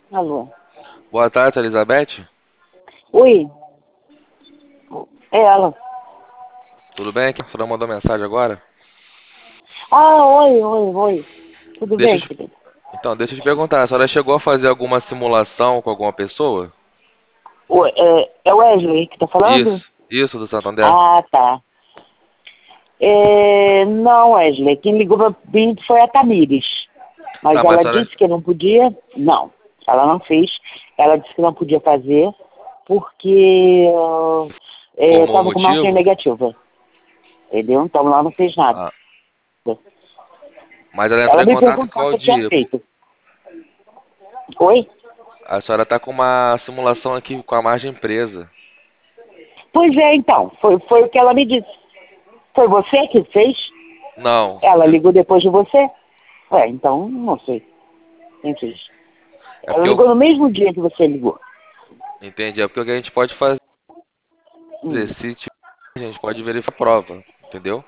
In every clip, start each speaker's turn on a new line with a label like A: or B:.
A: Alô?
B: Boa tarde, Elizabeth.
A: Oi, é ela.
B: Tudo bem? Quem falou mandou mensagem agora?
A: Ah, oi. Tudo
B: Deixa
A: bem,
B: eu te...
A: querido?
B: deixa eu te perguntar, a senhora chegou a fazer alguma simulação com alguma pessoa?
A: Oi, é o Wesley que tá falando?
B: Isso, do Santander.
A: Ah, tá. Não, Wesley, quem ligou pra mim foi a Tamires. Mas
B: Tá, mas
A: ela
B: a senhora...
A: disse que não podia. Não, ela não fez. Ela disse que não podia fazer porque
B: Informou o
A: estava com marca
B: motivo?
A: negativa. Entendeu? Então ela não fez nada.
B: Ah, mas ela entrou
A: Ela
B: em
A: me
B: contato
A: perguntou
B: qual
A: se eu tinha
B: dia?
A: feito. Oi?
B: A senhora tá com uma simulação aqui com a margem presa.
A: Pois é, então. Foi o que ela me disse. Foi você que fez?
B: Não,
A: Ela ligou depois de você? Então, não sei. Quem fez?
B: é
A: Ela
B: porque
A: ligou
B: eu...
A: no mesmo dia que você ligou.
B: Entendi, é porque o que a gente pode fazer,
A: Hum.
B: se tiver, a gente pode verificar a prova, entendeu?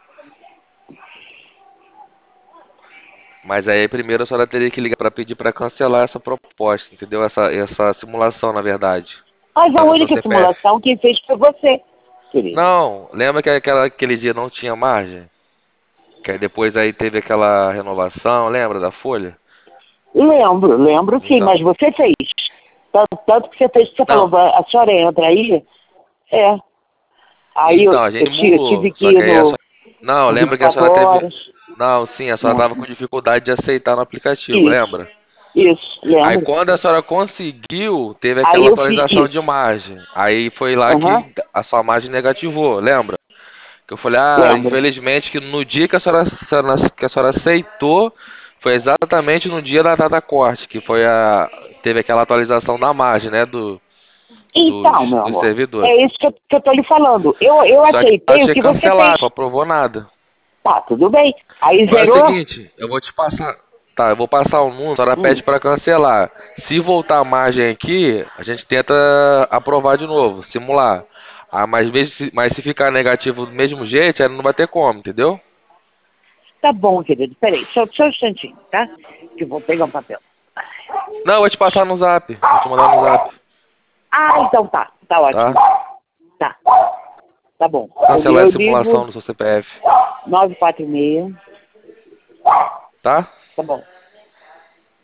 B: Mas aí primeiro a senhora teria que ligar para pedir para cancelar essa proposta, entendeu? Essa simulação, na verdade.
A: Mas a
B: Passa seu
A: única
B: CPF.
A: simulação quem fez foi você, querido.
B: Não, lembra que aquele dia não tinha margem? Que aí depois aí teve aquela renovação, lembra da folha?
A: Lembro sim, mas
B: Então.
A: você fez. Tanto que você fez, você falou,
B: Não,
A: a senhora entra aí? É. Aí
B: então, a gente
A: eu tive
B: simulou.
A: que
B: Só que
A: ir
B: aí a
A: no
B: senhora... Não, lembra que a
A: 24
B: senhora teve.
A: horas.
B: Não, sim, a senhora
A: No...
B: tava com dificuldade de aceitar no aplicativo,
A: Isso,
B: lembra?
A: isso,
B: Aí
A: lembro.
B: quando a senhora conseguiu, teve
A: Aí
B: aquela
A: eu fiz
B: atualização de
A: isso.
B: margem. Aí foi lá
A: Aham,
B: que a sua margem negativou, lembra? Que eu falei,
A: lembro.
B: infelizmente que no dia que que a senhora aceitou, foi exatamente no dia da data corte, que foi teve aquela atualização da margem, né,
A: Então, meu
B: dos
A: amor,
B: servidores.
A: é isso que eu tô lhe falando. Eu
B: Só que ela
A: aceitei o
B: tinha
A: que você
B: cancelado,
A: fez.
B: não aprovou nada.
A: Tá, tudo bem. Aí
B: Faz o
A: zerou?
B: seguinte, eu vou te passar. Tá, eu vou passar o número, a senhora
A: Hum.
B: pede para cancelar. Se voltar a margem aqui, a gente tenta aprovar de novo, simular. Mas se ficar negativo do mesmo jeito, aí não vai ter como, entendeu?
A: Tá bom, querido. Peraí, só um instantinho, tá? Que eu vou pegar um papel.
B: Não, eu vou te passar no zap. Vou te mandar no zap,
A: Ah, então tá. Tá ótimo.
B: tá?
A: Tá. Tá bom.
B: Cancelar a
A: Eu
B: simulação
A: ligo
B: do seu CPF,
A: 946.
B: tá?
A: Tá bom.